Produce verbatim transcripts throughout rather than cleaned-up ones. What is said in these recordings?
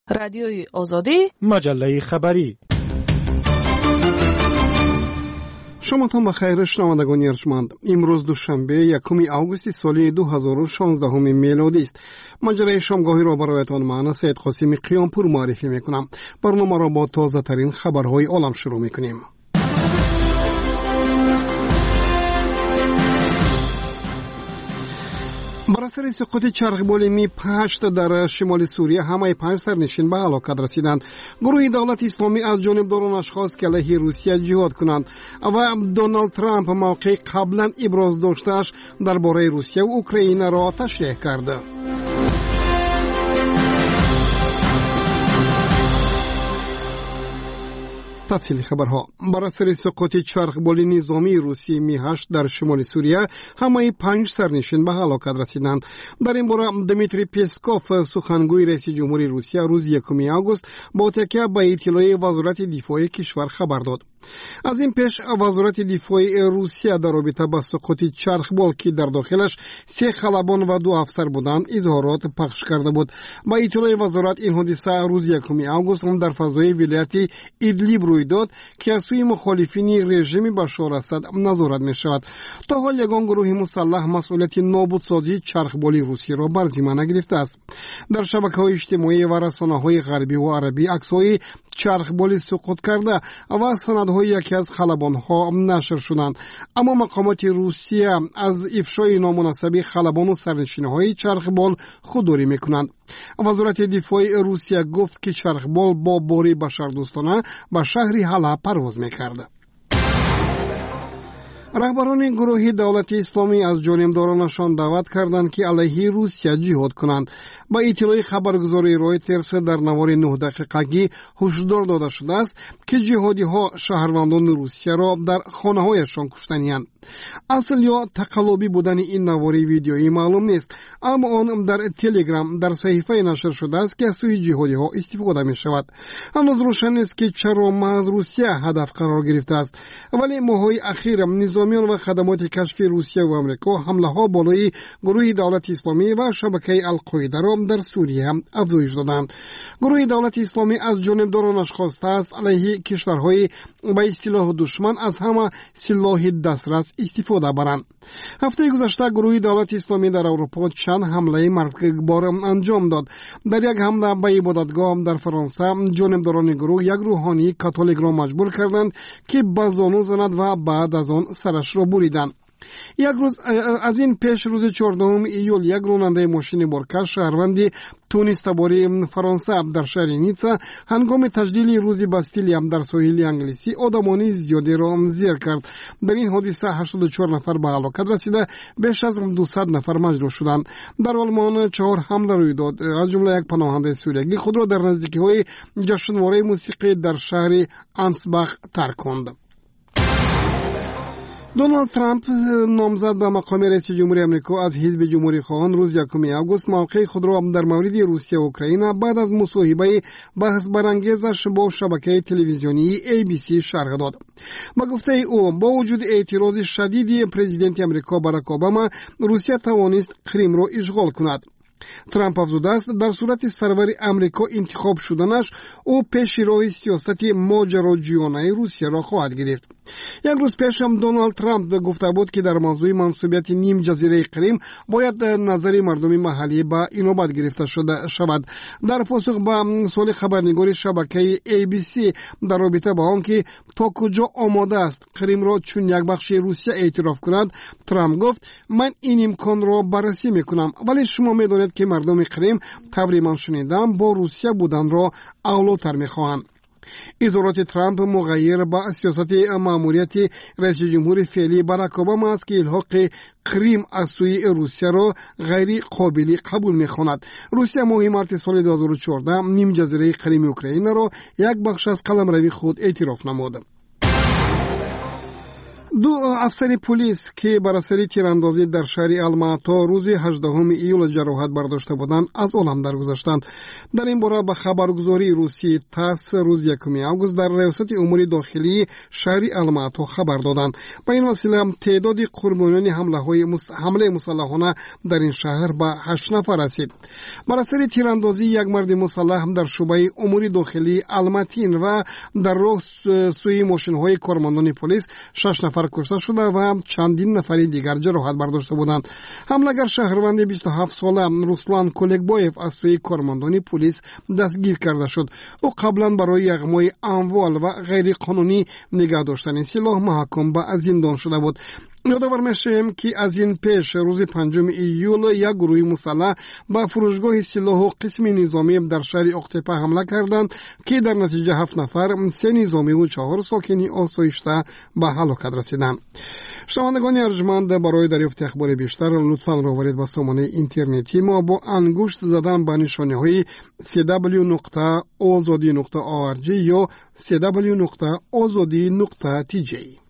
رادیوی آزادی، مجله خبری. شما تان بخیر شنوندگان ارجمند. امروز دوشنبه یکم آگوست سال دو هزار و شانزده میلادی است. مجره شامگاهی را برایتان من سید قاسمی قیامپور معرفی میکنم. برنامه را با تازه ترین خبرهای عالم شروع میکنیم. بر اثر سقوط چرخ می پشت در شمال سوریه همه پنج سرنشین به هلاکت رسیدند. گروه دولت اسلامی از جانبدارانش خواست که علیه روسیه جهاد کنند و دونالد ترامپ موقع قبلا ابراز داشته‌اش درباره روسیه و اوکراین را تشریح کرد. تفصیل خبرها. بر اثر سقوط چرخبال نظامی روسی می هشت در شمال سوریه همه پنج سرنشین به هلاکت رسیدند. در این باره دمیتری پیسکوف سخنگوی رئیس جمهوری روسیه روز یکم آگوست با تکیه به اطلاع وزارت دفاع کشور خبر داد. از این پیش وزارت دفاع روسیه در رابطه با سقوط چرخبال که در داخلش سه خلبان و دو افسر بودند اظهارات پخش کرده بود. با اطلاع وزارت این حادثه روز یکم آگوست در فضای ولایت ایدلیب روی داد که از سوی مخالفین رژیم بشار اسد نظارت می شود. تا حال یگان گروه مسلح مسئولیت نابودسازی چرخبال روسی را بر ذمه نگرفته است. در شبکه‌های اجتماعی و رسانه‌های غربی و عربی عکس‌های چرخبال سقوط کرده و سندهای یکی از خلبان‌ها نشر شدند، اما مقامات روسیه از افشای نامناسب خلبان و سرنشین‌های چرخبال خودداری می‌کنند. وزارت دفاع روسیه گفت که چرخبال با باری بشردوستانه به شهر حلب پرواز می‌کرد. رهبران گروه دولت اسلامی از جانبدارانشان دعوت کردند که علیه روسیه جهاد کنند. با اطلاع خبرگزاری رویترز در نوار نه دقیقگی هشدار داده شده است که جهادی ها شهروندان روسیه را در خانه هایشان کشتنی‌اند. اصل یا تقلبی بودن این نواری ویدیویی معلوم نیست، اما آن در تلگرام در صحیفه نشر شده است که از سوی جهادی ها استفاده می شود. هنوز روشن نیست که چرا محض روسیه هدف قرار گرفته است، ولی ماه‌های اخیر نظامیان و خدمات کشفی روسیه و آمریکا حمله ها بالای گروه دولت اسلامی و شبکه القاعده را در سوریه افزایش دادند. گروه دولت اسلامی از جانبدارانش خواسته است علیه کشورهای با اصطلاح دشمن از همه سلاح دسترس استفاده برند. هفته گذشته گروه دولت اسلامی در اروپا چند حمله مرگبار انجام داد. در یک حمله به عبادتگاه در فرانسه جانبداران گروه یک روحانی کاتولیک را مجبور کردند که به زانو زند و بعد از آن سرش را بریدند. یک روز از این پیش روز چهاردهم ایول یک راننده ماشین بارکش شهروندی تونس تباری فرانسه در شهر نیتسا هنگام تجلیل روز باستیلی در ساحل انگلیسی آدمانی زیادی را زیر کرد. در این حادثه هشتاد و چهار نفر به هلاکت رسیده، بیش از دویست نفر مجروح شدند. در آلمان چهار حمله روی داد، از جمله یک پناهنده سوریایی خود را در نزدیکی‌های جشنواره موسیقی در شهر انسباخ ترک کند. دونالد ترامپ نامزد به مقام رئیس جمهوری آمریکا از حزب جمهوری خواهان روز یکم آگوست موقع خود را در مورد روسیه و اوکراین بعد از مصاحبه بحث برانگیزش با شبکه تلویزیونی ای بی سی شرح داد. با گفته او با وجود اعتراض شدید پرزیدنت آمریکا باراک اوباما روسیه توانست کریم را اشغال کند. ترامپ افزوده است در صورت سرور امریکا انتخاب شدنش او پیش راه سیاست ماجراجویانه روسیه را خواهد گرفت. یک روز پیش هم دونالد ترامپ گفته بود که در موضوع منصوبیت نیم جزیره کریم باید نظر مردم محلی به اینوبت گرفته شده شود. در پاسخ به سوال خبرنگار شبکه ای بی سی در رابطه با آنکه تا کجا آماده است کریم را چون یک بخش روسیه اعتراف کند، ترامپ گفت من این امکان را بررسی میکنم، ولی شما میدانید که مردم کریم طوری من شنیدم با روسیه بودن را اولاتر میخواهند. اظهارات ترامپ مغایر با سیاست ماموریت رئیس جمهور فعلی باراک اوباما است که الحاق کریم از سوی روسیه را غیر قابل قبول می‌خواند. روسیه ماه مارس سال دو هزار و چهارده نیم جزیره کریم اوکراین را یک بخش از قلمروی خود اعتراف نمود. دو افسر پلیس که بر اثر تیراندازی در شهر الماتا روز هجدهم ایول جراحت برداشته بودند از عالم درگذشتند. در این باره به خبرگزاری روسی تاس روز یکم آگوست در ریاست امور داخلی شهر الماتا خبر دادند. به این وسیله تعداد قربانیان حمله های مس... حمله مسلحانه در این شهر به هشت نفر رسید. بر اثر تیراندازی یک مرد مسلح در شعبه امور داخلی الماتین و در راه سوی ماشین‌های کارمندان پلیس شش نفر کشته شده و چندین نفر دیگر جراحت برداشته بودند. حمله‌گر شهروند بیست و هفت ساله رسلان کولکبایف از سوی کارمندان پلیس دستگیر کرده شد. او قبلا برای اغمای اموال و غیر قانونی نگاه داشتن سلاح محکوم به زندان شده بود. یادآور می‌شویم که از این پیش روز پنجم ایول یک گروه مسلح به فروشگاه سلاح و قسم نظامی در شهر اقتپه حمله کردند که در نتیجه هفت نفر، سه نظامی و چهار ساکنی آسایشته به هلاکت رسیدند. شنوندگان ارجمند، برای دریافت اخبار بیشتر لطفاً راورید به سامانه اینترنتی ما با انگشت زدن به نشانه‌های سی دبلیو نقطه آزادی نقطه او ار جی یا سی دبلیو نقطه آزادی نقطه تی جی.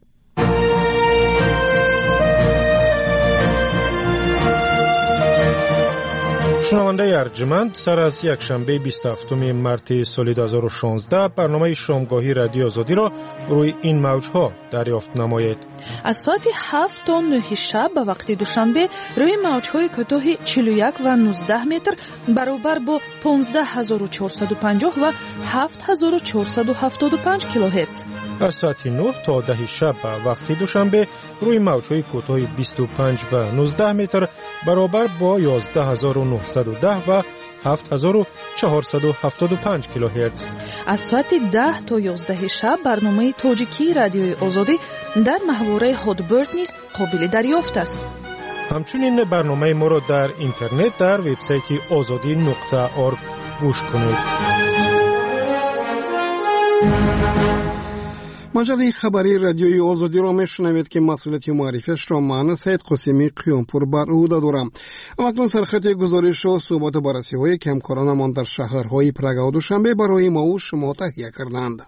شنونده ارجمند، سر از یک شنبه بیست و هفتم مارس سال دو هزار و شانزده برنامه شامگاهی رادیو آزادی را روی این موجها دریافت نمایید. از ساعت هفت تا نه شب به وقت دوشنبه روی موجهای کوتاه چهل و یک و نوزده متر برابر با پانزده هزار و چهارصد و پنجاه و هفت هزار و چهارصد و هفتاد و پنج کیلوهرتز. از ساعت نه تا ده شب به وقت دوشنبه روی موجهای کوتاه بیست و پنج و نوزده متر برابر با یازده هزار و نهصد و ده و هفت هزار و چهارصد و هفتاد و پنج کیلوهرتز. از ساعت ده تا یازده شب برنامه تاجیکی رادیوی آزادی در محوره هادبرد نیز قابل دریافت است. همچنین برنامه ما را در اینترنت در وبسایت آزادی نقطه اورگ گوش کنید. مجله خبری رادیوی آزادی را میشنوید که مسئولیت معرفیش را من سید قاسمی قیامپور بر عهده دارم. اکنون سرخط گزارش و صحبت و بررسی های که همکارانمان در شهرهای پراگ و دوشنبه برای ما و شما تهیه کردند.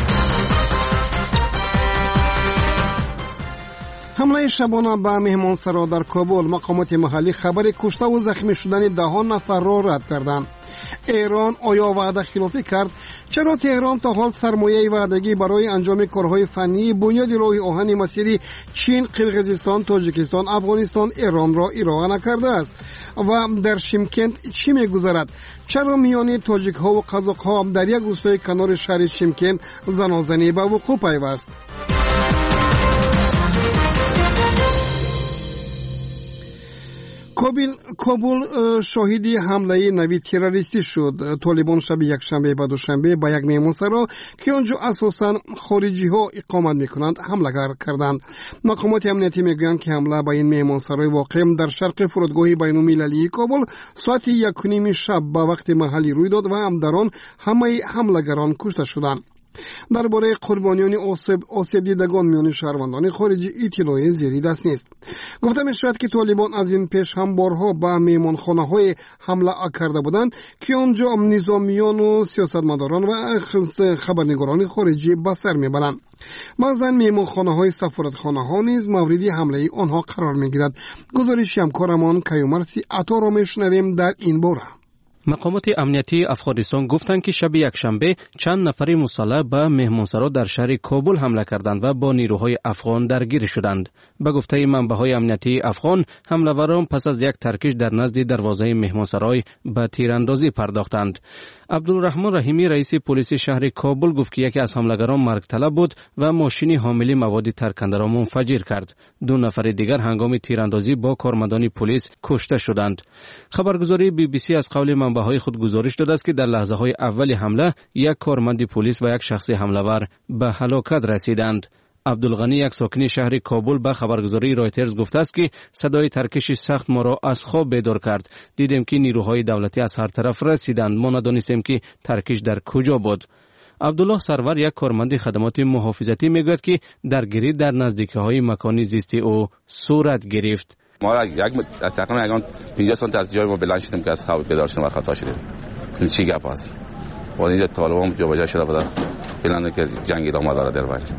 حمله شبانه به مهمانسرا در کابل، مقامات محلی خبر کشته و زخمی شدن ده نفر را رد کردند. ایران آیا وعده خلافی کرد؟ چرا تهران تا حال سرمایه وعدگی برای انجام کارهای فنی بنیاد راه آهن مسیری چین، قرقیزستان، تاجیکستان، افغانستان، ایران را ارائه نکرده است؟ و در شیمکند چی می‌گذرد؟ چرا میان تاجیک ها و قزاق ها در یک روستای کنار شهر شیمکند زنازنی به وقوع پیوست؟ کابل شاهدی حمله نوی تروریستی شد. طالبان شب یک شنبه و دوشنبه به یک مهمانسرا که آنجا اساساً خارجی ها اقامت میکنند حمله کردند. مقامات امنیتی میگویند که حمله به این مهمانسرای واقع در شرق فرودگاه بین‌المللی کابل ساعت یک و نیم شب به وقت محلی روی داد و هم در آن همه حمله‌گران کشته شدند. درباره قربانیان آسیب آسیب دیدگان میان شهروندان خارجی اطلاعی زیری دست نیست. گفته میشود که طالبان از این پیش هم بارها به میهمانخانه‌های حمله کرده بودند که آنجا نظامیان و سیاستمداران و خبرنگاران خارجی به سر میبرند. بعضا میهمانخانه‌های سفارتخانه‌ها نیز مورد حمله آنها قرار میگیرد. گزارش همکارمان کیومرسی عطا را میشنویم در این باره. مقامات امنیتی افغانستان گفتند که شب یک شنبه چند نفر مسلح به مهمانسرا در شهر کابل حمله کردند و با نیروهای افغان درگیر شدند. به گفته منبع‌های امنیتی افغان، حمله‌وران پس از یک ترکش در نزد دروازه مهمانسرای به تیراندازی پرداختند. عبدالرحمن رحیمی رئیس پلیس شهر کابل گفت که یکی از حمله‌گران مرگ طلب بود و ماشین حامل مواد ترکنده را منفجر کرد. دو نفر دیگر هنگام تیراندازی با کارمندان پلیس کشته شدند. خبرگزاری بی بی سی از قول منبع‌های خود گزارش داده است که در لحظه‌های اول حمله یک کارمند پلیس و یک شخص حمله‌ور به هلاکت رسیدند. عبدالغنی، یک ساکن شهر کابل، به خبرگزاری رایترز گفته است که صدای ترکش سخت ما را از خواب بیدار کرد. دیدیم که نیروهای دولتی از هر طرف رسیدند. ما ندانستیم که ترکش در کجا بود. عبدالله سرور، یک کارمند خدمات محافظتی، میگوید که درگیری در نزدیکی‌های مکان زیستی او صورت گرفت. ما یک از تقریبا یگان پنجاه سانتی از جای ما بلند شدیم که از خواب بیدار شدیم و خطا شدیم. این چی گپ است؟ و اینجا طالبان جابجا شده بود. پلن که جنگ ادامه داره در بین.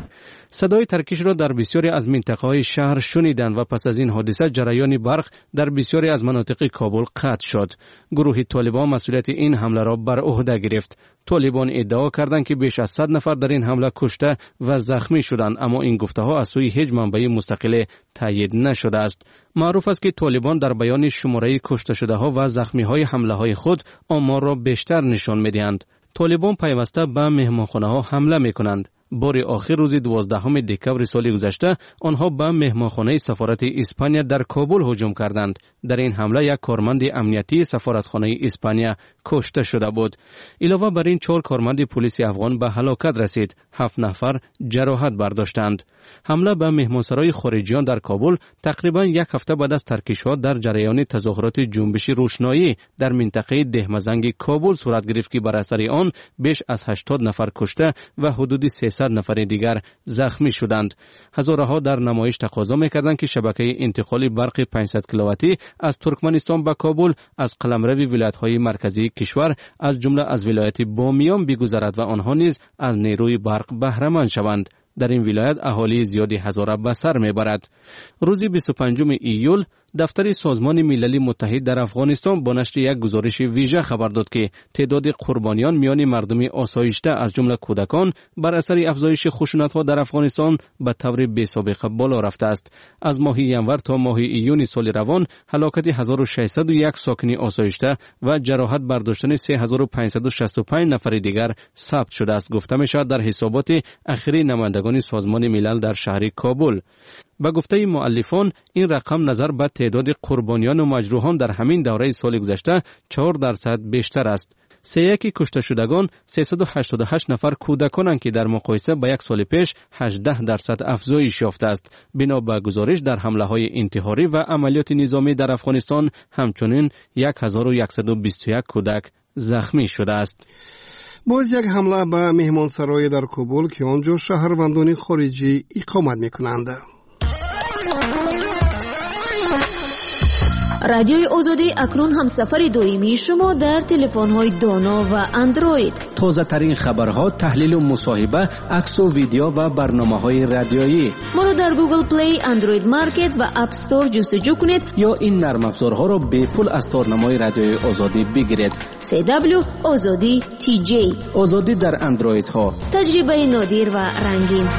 صدای ترکش را در بسیاری از منطقه‌های شهر شنیدند و پس از این حادثه جریان برق در بسیاری از مناطق کابل قطع شد. گروه طالبان مسئولیت این حمله را بر عهده گرفت. طالبان ادعا کردند که بیش از صد نفر در این حمله کشته و زخمی شدند، اما این گفته‌ها از سوی هیچ منبع مستقل تایید نشده است. معروف است که طالبان در بیان شماره کشته شده‌ها و زخمی‌های حمله‌های خود آمار را بیشتر نشان می‌دهند. طالبان پیوسته به مهمانخانه‌ها حمله می‌کنند. بار آخر روز دوازدهم دکبر سال گذشته آنها به مهمانخانه سفارت اسپانیا در کابل هجوم کردند. در این حمله یک کارمند امنیتی سفارتخانه اسپانیا کشته شده بود. علاوه بر این چهار کارمند پلیس افغان به هلاکت رسید. هفت نفر جراحت برداشتند. حمله به مهمانسرای خارجیان در کابل تقریبا یک هفته بعد از ترکش‌ها در جریان تظاهرات جنبش روشنایی در منطقه دهمزنگ کابل صورت گرفت که بر اثر آن بیش از هشتاد نفر کشته و حدود سیصد نفر دیگر زخمی شدند. هزارها در نمایش تقاضا می‌کردند که شبکه انتقال برق پانصد کیلوواتی از ترکمنستان به کابل از قلمرو ولایت‌های مرکزی کشور از جمله از ولایت بامیان بگذرد و آنها نیز از نیروی برق بهره‌مند شوند. در این ولایت اهالی زیادی هزاره به سر میبرد. روز بیست و پنجم ایول دفتر سازمان ملل متحد در افغانستان با نشر یک گزارش ویژه خبر داد که تعداد قربانیان میان مردم آسایشته از جمله کودکان بر اثر افزایش خشونت‌ها در افغانستان به طور بی‌سابقه بالا رفته است. از ماه ینور تا ماه ایون سال روان هلاکت هزار و ششصد و یک ساکن آسایشته و جراحت برداشتن سه هزار و پانصد و شصت و پنج نفر دیگر ثبت شده است. گفته می‌شود در حسابات اخیر نمایندگان سازمان ملل در شهر کابل. با گفته مؤلفان این رقم نظر به تعداد قربانیان و مجروحان در همین دوره سال گذشته چهار درصد بیشتر است. سیاکی کشته شدگان سیصد و هشتاد و هشت نفر کودکانند که در مقایسه با یک سال پیش هجده درصد افزایش یافته است. بنا به گزارش در حمله‌های انتحاری و عملیات نظامی در افغانستان همچنین هزار و صد و بیست و یک کودک زخمی شده است. باز یک حمله به مهمانسرای در کابل که آنجا شهروندان خارجی اقامت می‌کنند. رادیوی آزادی اکنون هم سفر دائمی شما در تلفن‌های دانا و اندروید. تازه ترین خبرها، تحلیل و مصاحبه، عکس و ویدیو و برنامه‌های رادیویی. ما را در گوگل پلی، اندروید مارکت و اپ استور جستجو کنید یا این نرم افزارها را به پول از تارنمای رادیوی آزادی بگیرید. سی دبلیو آزادی تی جی. آزادی در اندروید ها. تجربه نادر و رنگین.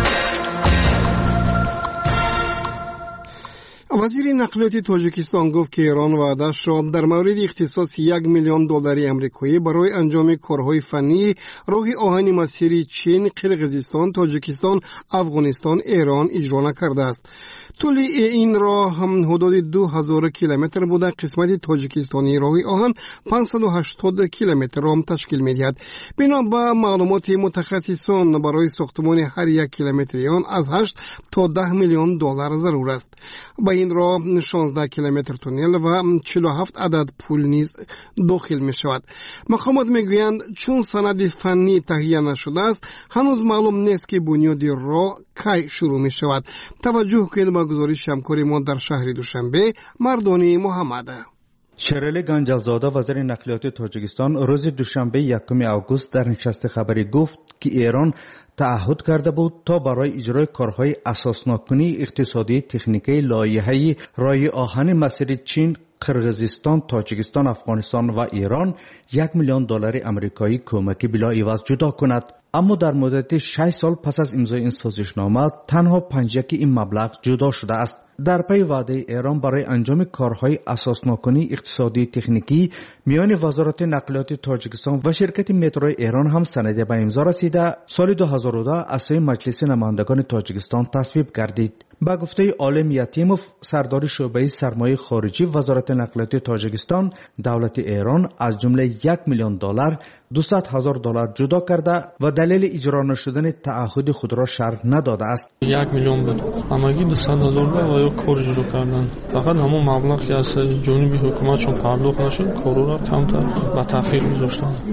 وزیر نقلیات تاجیکستان گفت که ایران وعده‌اش را در مورد اختصاص یک میلیون دلاری آمریکایی برای انجام کارهای فنی راه آهن مسیری چین، قرقیزستان، تاجیکستان، افغانستان، ایران اجرا نکرده است. طول این راه هم حدود دو هزار کیلومتر بوده. قسمت تاجیکستانی راه آهن پانصد و هشتاد کیلومتر را تشکیل می‌دهد. بنا به معلومات متخصصان برای ساختمان هر یک کیلومتر آن از هشت تا ده میلیون دلار ضرور است. با این راه شانزده کیلومتر تونل و چهل و هفت عدد پل نیز داخل می شود. مقامات می گویند چون سند فنی تهیه نشده است هنوز معلوم نیست که بنیاد راه کی شروع می شود. توجه کنید به گزارش همکار ما در شهر دوشنبه مردانی محمد. شرلی گنجلزاده وزیر نقلیات تاجیکستان روز دوشنبه یکم آگوست در نشست خبری گفت که ایران تعهد کرده بود تا برای اجرای کارهای اساسناکنی اقتصادی تکنیکی لایحه راه آهن مسیر چین، قرقیزستان، تاجیکستان، افغانستان و ایران یک میلیون دلار آمریکایی کمکی بلا عوض جدا کند. اما در مدت شش سال پس از امضای این سازشنامه تنها پنجکی این مبلغ جدا شده است. در پی وعده ایران برای انجام کارهای اساسناکنی اقتصادی تکنیکی میان وزارت نقلیات تاجیکستان و شرکت متروی ایران هم سند به امضا رسیده سال دو هزار و ده از مجلس نمایندگان تاجیکستان تصویب گردید. با گفته عالم یتیموف سردار شعبه سرمایه خارجی وزارت نقلیات تاجیکستان، دولت ایران از جمله یک میلیون دلار دویست هزار دلار جدا کرده و دلیل اجرا نشدن تعهد خود را شرح نداده است. یک میلیون بود. همگی دویست هزار دلار کار اجرا کردند. فقط همون مبلغ که از جانب حکومت چون پرداخت نشد کارو را کمتر و تأخیر گذاشتند.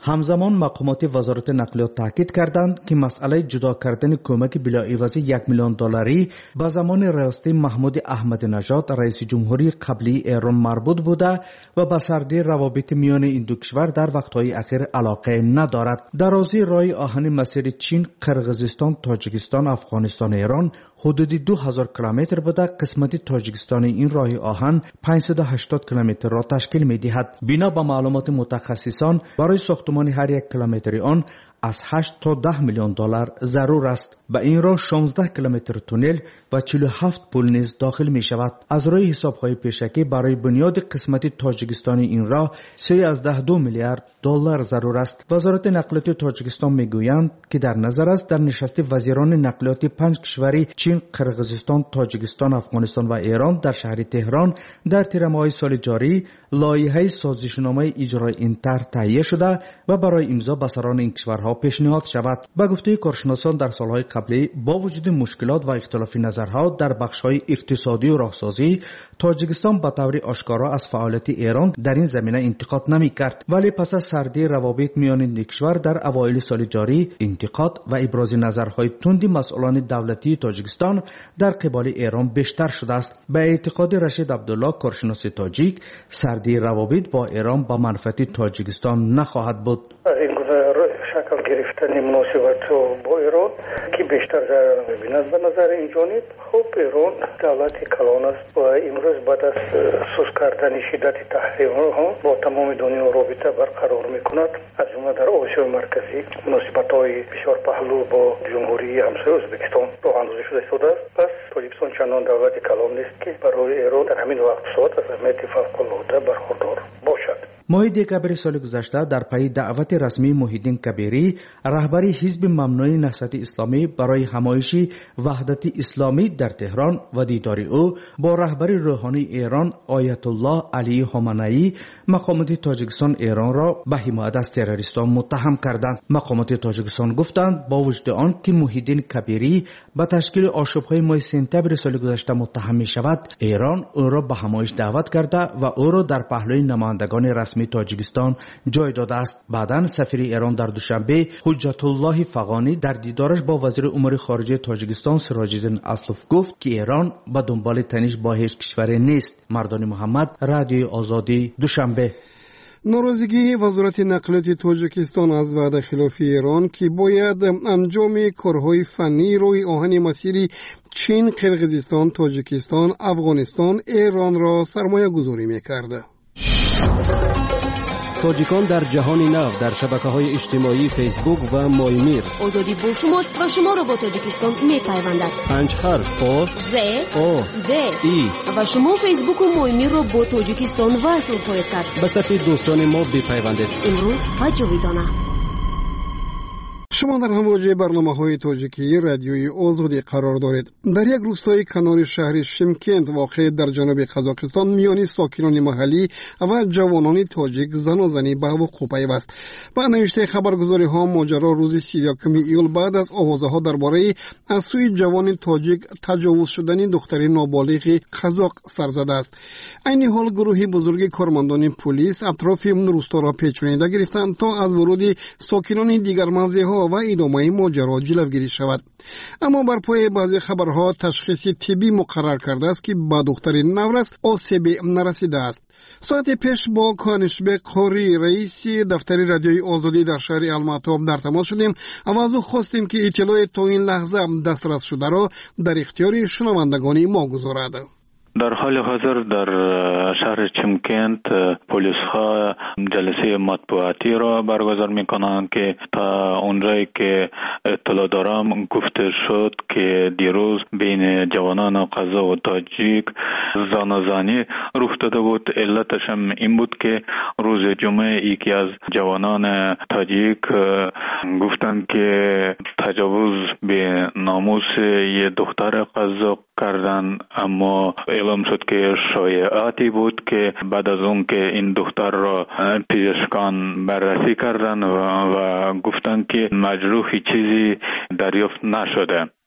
همزمان مقامات وزارت نقلیات تاکید کردند که مسئله جدا کردن کمک بلاعوض یک میلیون دلاری به زمان ریاست محمود احمد نژاد رئیس جمهوری قبلی ایران مربوط بوده و به سردی روابط میان این دو کشور در وقتهای اخیر علاقه ندارد. درازی راه آهن مسیر چین، قرقیزستان، تاجیکستان، افغانستان، ایران حدود دو هزار کیلومتر بوده. قسمت تاجیکستانی این راه آهن پانصد و هشتاد کیلومتر را تشکیل می‌دهد. بنا به معلومات متخصصان برای ساختمان هر یک کیلومتر آن از هشت تا ده میلیون دلار ضرور است. به این راه شانزده کیلومتر تونل و چهل و هفت پل نیز داخل می شود. از روی حساب‌های پیشکی برای بنیاد قسمت تاجیکستانی این راه سیزده کماه دو میلیارد دلار ضرور است. وزارت نقلیات تاجیکستان میگویند که در نظر است در نشست وزیران نقلیات پنج کشوری چین، قرقیزستان، تاجیکستان، افغانستان و ایران در شهر تهران در تیر ماه سال جاری لایحه سازشنامه اجرای این طرح تهیه شده و برای امضا به سران این کشورها پیشنهاد شود. به گفته کارشناسان در سالهای قبلی با وجود مشکلات و اختلاف نظرها در بخش‌های اقتصادی و راهسازی، تاجیکستان به طور آشکارا از فعالیت ایران در این زمینه انتقاد نمی‌کرد، ولی پس از سردی روابط میان این کشور در اوایل سال جاری انتقاد و ابراز نظرهای تند مسئولان دولتی تاجیکستان در قبال ایران بیشتر شده است. به اعتقاد رشید عبدالله کارشناس تاجیک، سردی روابط با ایران به منفعت تاجیکستان نخواهد بود. شکل گرفتن مناسبت با ایران که بیشتر ضرر می‌بیند به نظر این جانب. خب ایران دولت کلان است و امروز بعد از سوس کردن شدت تحریم‌ها با تمام دنیا رابطه برقرار می‌کند. از جمله در آسیای مرکزی مناسبت‌های بسیار پهلو با جمهوری همسایه ازبکستان راه اندازی شده شده است. پس تاجیکستان چندان دولت کلان نیست که برای ایران در همین وقت ساعت از اهمیت فوق‌العاده برخوردار باشد. ماه دکامبر سال گذشته در پی دعوت رسمی محیدین کبیری، رهبر حزب ممنوع نهضت اسلامی برای همایش وحدت اسلامی در تهران و دیدار او با رهبر روحانی ایران آیت الله علی خامنه‌ای، مقامات تاجیکستان ایران را به حمایت از تروریستان متهم کردند. مقامات تاجیکستان گفتند با وجود آن که محیدین کبیری به تشکیل آشوب‌های ماه سپتامبر سال گذشته متهم می شود، ایران او را به همایش دعوت کرده و او را در پهلوی نمایندگان رسمی تاجیکستان جای داده است. بعداً سفیر ایران در دوشنبه حجت الله فغانی در دیدارش با وزیر امور خارجه تاجیکستان سراج‌الدین اسلوف گفت که ایران به دنبال تنش با هیچ کشوری نیست. مردان محمد، رادیو آزادی، دوشنبه. ناراضگی وزارت نقلیات تاجیکستان از وعده خلاف ایران که باید انجام کارهای فنی روی آهن مسیری چین، قرقیزستان، تاجیکستان، افغانستان، ایران را سرمایه گذاری می‌کرد. تاجیکان در جهان نو در شبکه‌های اجتماعی فیسبوک و مایمیر. آزادی با شماست و شما را با تاجیکستان می‌پیوندد. پنج حرف آ ز او د ای و شما فیسبوک و مایمیر را با تاجیکستان وصل خواهید کرد. به صفحه دوستان ما بپیوندید. امروز و جاویدانه. شما در همواجه برنامه‌های تاجیکی رادیوی آزادی قرار دارید. در یک روستای کنار شهر شیمکند واقع در جنوب قزاقستان میان ساکنان محلی و جوانان تاجیک زن و زنی به وقوع پیوست. با نوشته خبرگزاری‌ها ماجرا روز سی و یکم ایول بعد از آوازه‌ها درباره از سوی جوان تاجیک تجاوز شدن دختر نابالغ قزاق سر زده است. این حال گروهی بزرگ کارمندان پلیس اطراف روستا را پیچانیده گرفتند تا از ورود ساکنان دیگر موضع‌ها و ادامه ماجرا جلوگیری شود. اما بر پای بعضی خبرها تشخیص طبی مقرر کرده است که با دختر نورس آسیب نرسیده است. ساعت پیش با کانشبه قوری رئیس دفتر رادیوی آزادی در شهر الماتوب در تماس شدیم و از او خواستیم که اطلاع تا این لحظه دسترس شده را در اختیار شنوندگان ما گذارد. در حال حاضر در شهر چیمکند پلیس ها جلسه مطبوعاتی را برگزار می کنند که تا اونجایی که اطلاع دارم گفته شد که دیروز بین جوانان قزاق و تاجیک زانوزنی رخ داده بود. علتش هم این بود که روز جمعه یکی از جوانان تاجیک گفتند که تجاوز به ناموس یه دختر قزاق کردن، اما اعلام شد که شایعاتی بود که بعد از اون که این دختر را پزشکان بررسی کردن و, و گفتن که مجروحی چیزی دریافت نشده.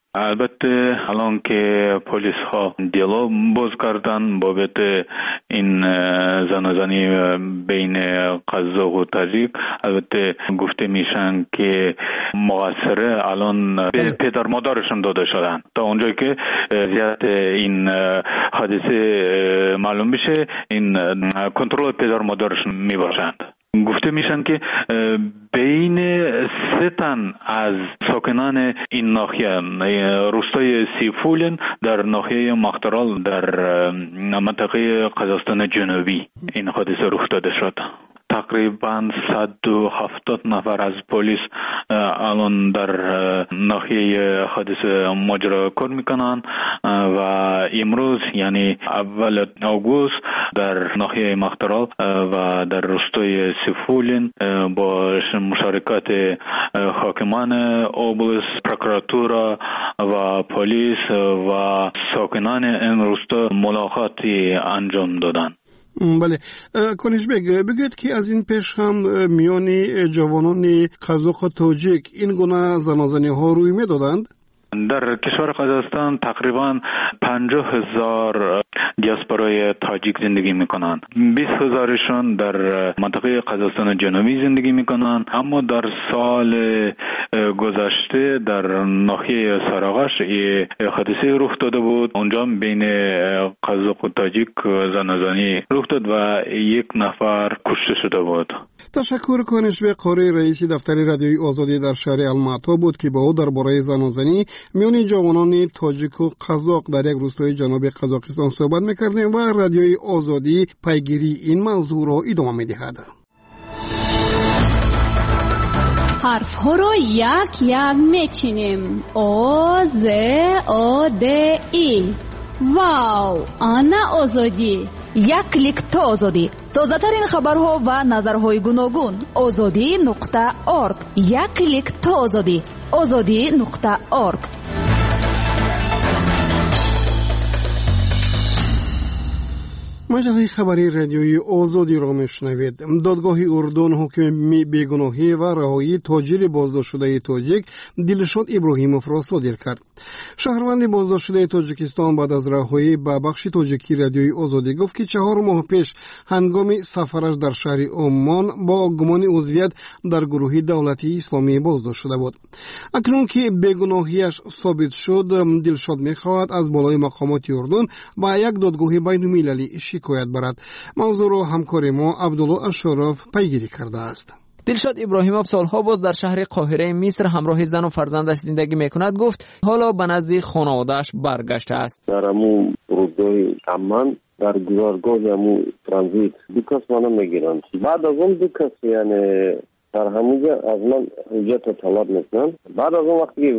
البته الان که پلیس ها دیالوگ باز کردن بابت این زنازنی بین قزاق و تاجیک، البته گفته میشن که مقصره الان به پدر مادرشون داده شدن تا اونجایی که زیاد این حادثه معلوم بشه این کنترل پدر مادرشون میباشند. گفته میشن که بین سه تن از ساکنان این ناحیه روستای سیفولین در ناحیه مخترال در منطقه قزاقستان جنوبی این حادثه رخ داده شد. تقریبا صد و هفتاد نفر از پلیس الان در ناحیه حادثه ماجرا کار میکنن و امروز یعنی اول آگوست در ناحیه مخترال و در روستای سیفولین با مشارکت حاکمان اوبلاست، پروکراتورا و پلیس و ساکنان این روستا ملاقاتی انجام دادن. بله، کنش بگ بگید که از این پیش هم میانی جوانان قزاق و تاجیک این گونه زنازنی ها روی می دادند؟ در کشور قزاقستان تقریبا پنجاه هزار دیاسپورای تاجیک زندگی میکنند. بیست هزارشون در منطقه قزاقستان جنوبی زندگی میکنند، اما در سال گذشته در ناحیه ساراغش حادثه رخ داده بود. اونجا بین قزاق و تاجیک زنازنی رخ داد و یک نفر کشته شده بود. تشکر کنش به قاری رئیس دفتر رادیوی آزادی در شهر الماتا بود که با او درباره زنازنی میان جوانان تاجیک و قزاق در یک روستای جنوب قزاقستان صحبت میکردیم و رادیوی آزادی پیگیری این موضوع را ادامه میدهد. حرف ها را یک یک میچینیم. آ ز آ د ای. واو، آنا آزادی. یک کلیک تا آزادی. تازه ترین خبرها و نظرهای گوناگون. آزادی نقطه آرگ. یک کلیک تا آزادی. آزادی نقطه آرگ. مجله خبری رادیویی آزادی را میشنوید. دادگاه اردن حکم بیگناهی و رهایی تاجر بازداشت شده تاجیک دلشاد ابراهیموف را صادر کرد. شهروند بازداشت شده تاجیکستان بعد از رهایی به بخش تاجیکی رادیویی آزادی گفت که چهار ماه پیش هنگام سفرش در شهر عمان با گمان عضویت در گروه دولتی اسلامی بازداشت شده بود. اکنون که بیگناهیش ثابت شد، دلشاد میخواهد از بالای مقامات اردن با یک دادگاه بین‌المللی شکایت برد. موضوع را همکار ما عبدالله اشرف پیگیری کرده است. دلشاد ابراهیموف سالها باز در شهر قاهره مصر همراه زن و فرزندش زندگی میکند. گفت حالا به نزد خانواده‌اش برگشته است. در همون روزهای عمان در گذارگاه همون ترانزیت دو کس منو میگیرند. بعد از اون دو کس یعنی در همونجا از من حجت رو طلب میکنن. بعد از اون وقتی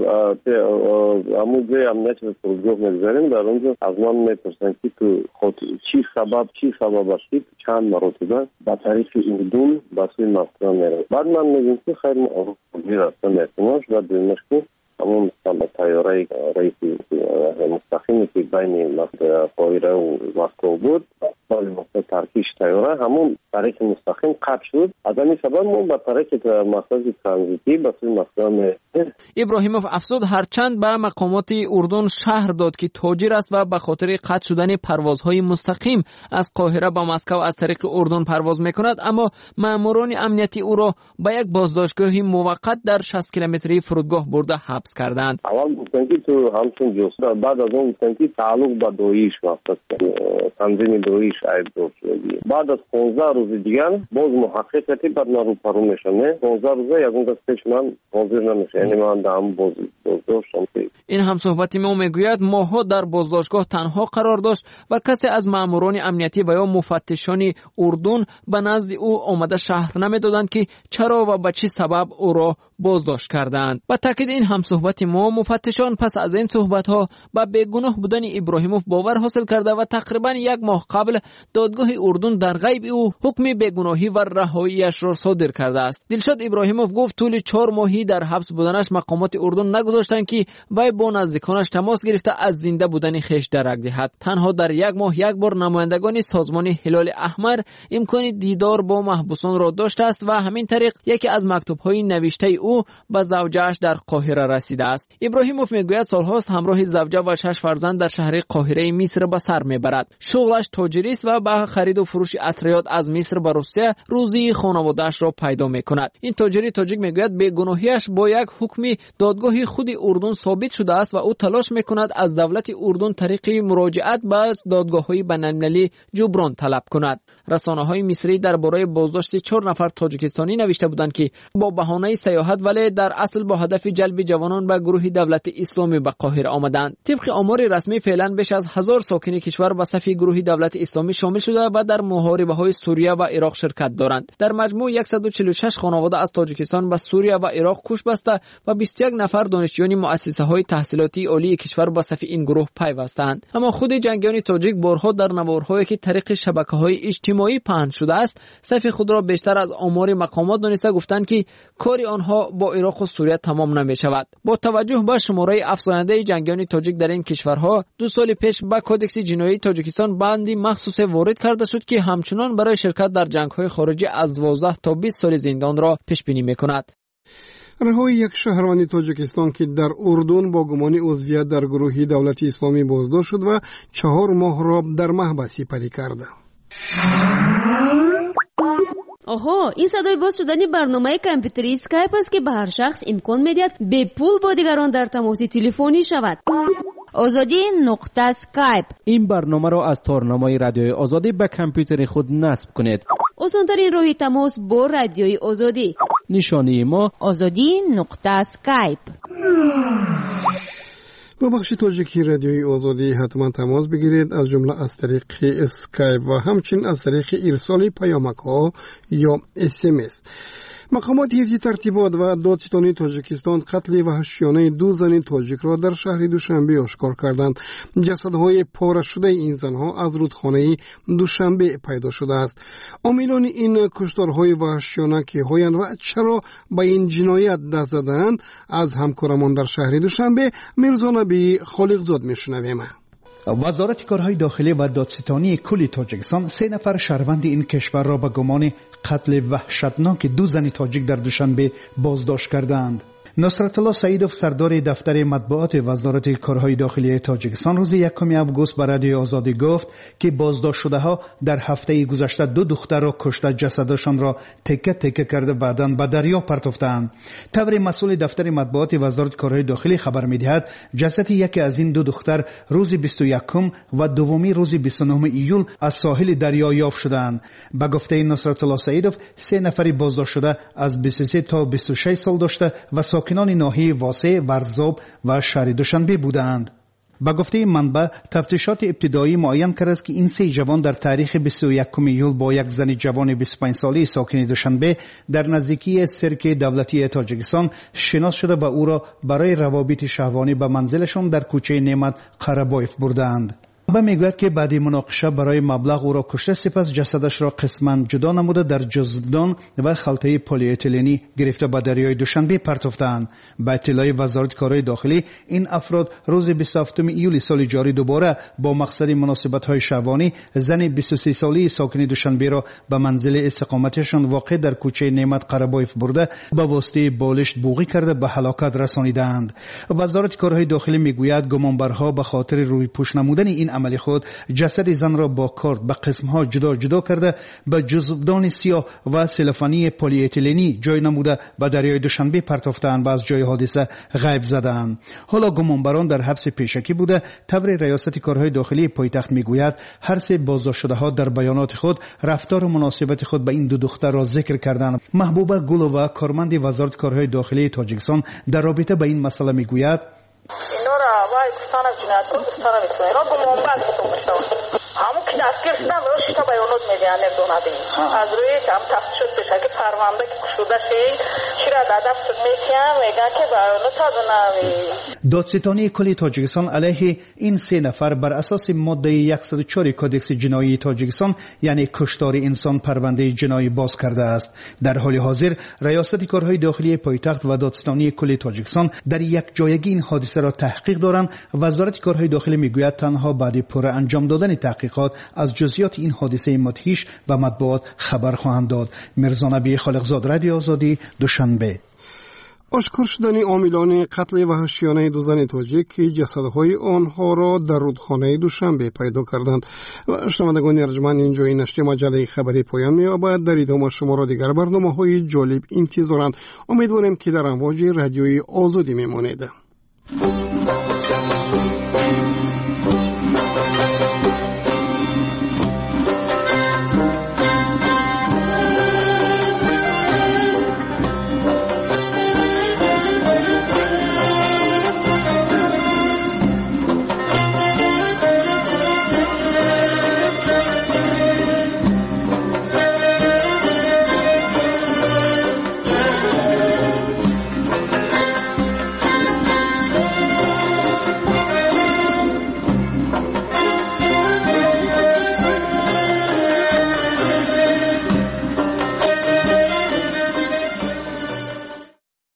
همونجا امنیت رو فرودگاه میگذاریم در اونجا از من میپرسن که تو خود چی سبب چی سبب هستید چند مرتبه با طریق اردن با سوی مصر میرم. بعد من میگم که خیر ما اروپایی رفتم احتماش و دیمش که همون تیاره رئیس مستقیمی که بین قاهره و مسکو بود سال مصر ترکیش تیاره همون طریق مستقیم قطع شد. از همین سبب ما با طریق مساج ترانزیتی به سوی مصر میرم. ابراهیموف افزود هرچند به مقامات اردن شهر داد که تاجر است و به خاطر قطع شدن پروازهای مستقیم از قاهره به مسکو از طریق اردن پرواز میکند، اما ماموران امنیتی او را به یک بازداشتگاه موقت در شصت کیلومتری فرودگاه برده حبس کردند. اول گفتن که تو همچون جوستا، بعد از اون گفتن که تعلق به دویش واسط تنظیم دویش عیب شدی. بعد از پانزده روز دیگر باز محققاتی بر نرو پرو میشنه. پانزده روز یکون دستش من حاضر نمیشه، یعنی من دام باز بازداشتم. این هم صحبتی ما میگوید ماها در بازداشتگاه تنها قرار داشت و کسی از ماموران امنیتی و یا مفتشان اردن به نزد او آمده شهر نمیدادند که چرا و به چه سبب او را بازداشت کردند. با تاکید این هم صحبت ما، مفتشان پس از این صحبت ها با بیگناه بودن ابراهیموف باور حاصل کرده و تقریبا یک ماه قبل دادگاه اردن در غیب او حکم بیگناهی و رهاییش را صادر کرده است. دلشاد ابراهیموف گفت طول چهار ماهی در حبس بودنش مقامات اردن نگذاشتند که وی با نزدیکانش تماس گرفته از زنده بودن خویش درک دهد. تنها در یک ماه یک بار نمایندگان سازمان هلال احمر امکان دیدار با محبوسان را داشته است و همین طریق یکی از مکتوب‌های نوشته او به زوجه‌اش در قاهره رسیده است. ابراهیموف میگوید سالهاست همراه زوجه و شش فرزند در شهر قاهره مصر به سر میبرد. شغلش تاجری است و به خرید و فروش اتریات از مصر به روسیه روزی خانواده‌اش را پیدا میکند. این تاجری تاجیک میگوید بیگناهیش با یک حکم دادگاه خود اردن ثابت شده است و او تلاش میکند از دولت اردن طریق مراجعت به دادگاه‌های بین‌المللی جبران طلب کند. رسانه‌های مصری درباره بازداشت چهار نفر تاجیکستانی نوشته بودند که با بهانه سیاحت ولی در اصل با هدف جلب جوانان به گروه دولت اسلامی به قاهره آمدند. طبق آمار رسمی فعلا بیش از هزار ساکن کشور به صف گروه دولت اسلامی شامل شده و در محاربه‌های سوریه و عراق شرکت دارند. در مجموع صد و چهل و شش خانواده از تاجیکستان به سوریه و عراق کوچ بسته و بیست و یک نفر دانشجویان مؤسسه‌های تحصیلاتی عالی کشور به صف این گروه پیوستند. اما خود جنگیان تاجیک بارها در نوارهایی که طریق شبکه‌های اجتماعی پخش شده است صف خود را بیشتر از آمار مقامات دانسته گفتند که کار آنها با عراق و سوریه تمام نمی‌شود. با توجه به شماره افزاینده جنگیان تاجیک در این کشورها دو سال پیش به کدکس جنایی تاجیکستان بندی مخصوص وارد کرده شد که همچنان برای شرکت در جنگ‌های خارجی از دوازده تا بیست سال زندان را پیش بینی می‌کند. رهایی یک شهروند تاجیکستان که در اردن با گمان عضویت در گروه دولت اسلامی بازداشت شد و چهار ماه را در محبس سپری کرد. آها، این صدای باز شدن برنامه کامپیوتری اسکایپ است که به هر شخص امکان می‌دهد به پول با دیگران در تماس تلفنی شود. آزادی نقطه اسکایپ. این برنامه را از تارنامه رادیوی آزادی به کامپیوتر خود نصب کنید. آسان‌ترین راه تماس با رادیوی آزادی. نشانی ما آزادی نقطه اسکایپ. با بخش تاجیکی رادیوی آزادی حتما تماس بگیرید، از جمله از طریق اسکایپ و همچنین از طریق ارسال پیامک‌ها یا اس ام اس. مقامات حفظ ترتیبات و دادستانی تاجیکستان قتل وحشیانه دو زن تاجیک را در شهر دوشنبه آشکار کردند. جسدهای پاره شده این زنها از رودخانه دوشنبه پیدا شده است. عاملان این کشتارهای وحشیانه که هایند و چرا به این جنایت دست زدند از همکارمان در شهر دوشنبه میرزا نبی خالقزاد میشنویم. وزارت کارهای داخلی و دادستانی کل تاجیکستان سه نفر شهروند این کشور را به گمان قتل وحشتناک دو زن تاجیک در دوشنبه بازداشت کردند. نصرت الله سعیدوف سردار دفتر مطبوعات وزارت کارهای داخلی تاجیکستان روز یکم آگوست به رادیوی آزادی گفت که بازداشت شده ها در هفته گذشته دو دختر را کشته، جسدشان را تکه تکه کرده بعداً به دریا پرتافتند. طور مسئول دفتر مطبوعات وزارت کارهای داخلی خبر می‌دهد جسد یکی از این دو دختر روز بیست و یکم و دومی روز بیست و نهم ایول از ساحل دریا یافت شدند. به گفته نصرت الله سعیدوف سه نفر بازداشت شده از بیست و سه تا بیست و شش سال داشته و ساکنان ناحیه واسه، ورزاب و شهر دوشنبه بودند. با گفته منبع تفتیشات ابتدایی معین کرده است که این سه جوان در تاریخ بیست و یکم ایول با یک زن جوان بیست و پنج ساله ساکن دوشنبه در نزدیکی سرک دولتی تاجیکستان شناخته شده و او را برای روابط شهوانی به منزلشان در کوچه نعمت قره‌بایف بردند. با میگوید که بعد مناقشه برای مبلغ او را کشته، سپس جسدش را قسما جدا نموده در جزدان و خلطه پلی اتیلنی گرفته به دریای دوشنبه پرتافتند. با اطلاع وزارت کارهای داخلی این افراد روز بیست و هفتم ایول سال جاری دوباره با مقصد مناسبت‌های شهوانی زن بیست و سه ساله ساکن دوشنبه را به منزل استقامتشان واقع در کوچه نعمت قره‌بایف برده با واسطه بالشت بوغی کرده به هلاکت رسانیدند. وزارت کارهای داخلی میگوید گمانبرها به خاطر روی پوش نمودن این عمل خود جسد زن را با کارد به قسمها جدا جدا کرده به جزدان سیاه و سلفانی پلی اتیلنی جای نموده به دریای دوشنبه پرتافتند و از جای حادثه غیب زدند. حالا گمانبران در حبس پیشکی بوده. طور ریاست کارهای داخلی پایتخت میگوید هر سه بازداشت شده ها در بیانات خود رفتار و مناسبت خود به این دو دختر را ذکر کردند. محبوبه گلووا کارمند وزارت کارهای داخلی تاجیکستان در رابطه با این مسئله میگوید اینا را وای گفتن جنایت رو گفتن میتونه اینا گمانبر تو میشن همون که دستگیر شدن و شتا بیانات میدین نمیدونه از روی کم تفتیشات پیشکی پرونده که شده شه چرا در آدم شد میتیم میگن که برانو تازناوی. دادستانی کل تاجیکستان علیه این سه نفر بر اساس ماده صد و چهار کدکس جنایی تاجیکستان یعنی کشتار انسان پرونده جنایی باز کرده است. در حال حاضر ریاست کارهای داخلی پایتخت و دادستانی کل تاجیکستان در یک جایگی این حادثه را تحقیق دارند. وزارت کارهای داخلی میگوید تنها بعد پر انجام دادن تحقیقات از جزئیات این حادثه مدهش و مطبوعات خبر خواهند داد. مرزا نبی خالقزاد، رادیو آزادی، دوشنبه. آشکار شدن عاملان قتل وحشیانه دو زن تاجیک که جسدهای آنها را در رودخانه دوشنبه پیدا کردند. و شنوندگان ارجمند، اینجا این نشر مجله خبری پایان می‌یابد. در ادامه شما را دیگر برنامه‌های جالب انتظارند. امیدوارم که در امواج رادیوی آزادی میمانید.